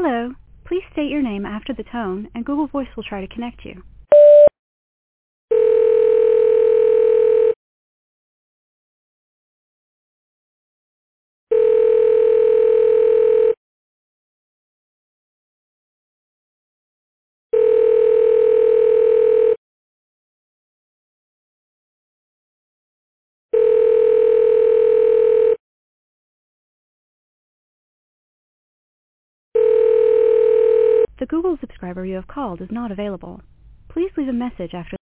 Hello. Please state your name after the tone, and Google Voice will try to connect you. The Google subscriber you have called is not available. Please leave a message after